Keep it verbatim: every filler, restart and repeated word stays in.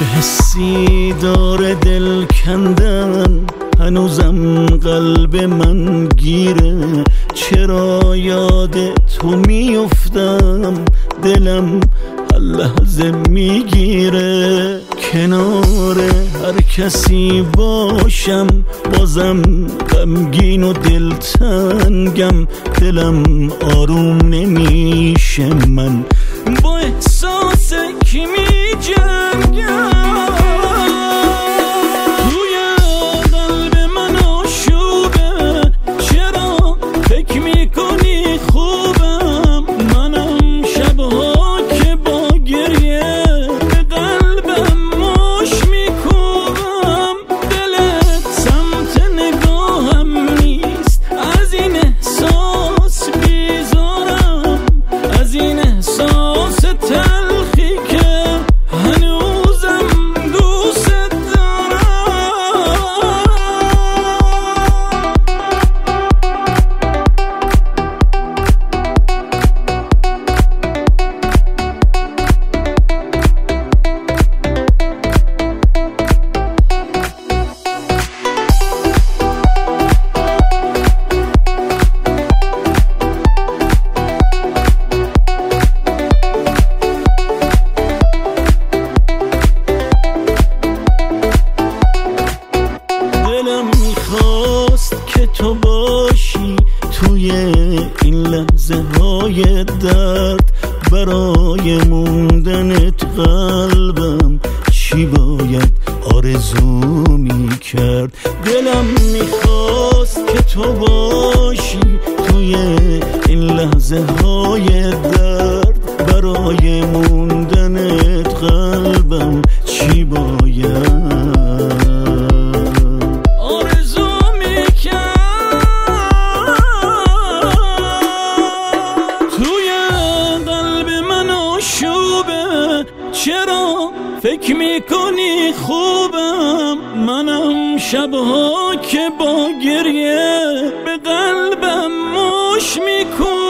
چه حسی داره دل کندن، هنوزم قلب من گیره. چرا یاد تو میافتم، دلم هر لحظه میگیره. کنار هر کسی باشم بازم غمگین و دلتنگم. دلم آروم نمیشه، من با احساس کی میجنگم. که تو باشی توی این لحظه های درد. برای موندنت قلبم چی باید آرزو میکرد. دلم میخواست که تو باشی توی این لحظه های درد. برای موندنت قلبم چی باید چرا فکر میکنی خوبم منم شبها که با گریه به قلبم مش میکنم.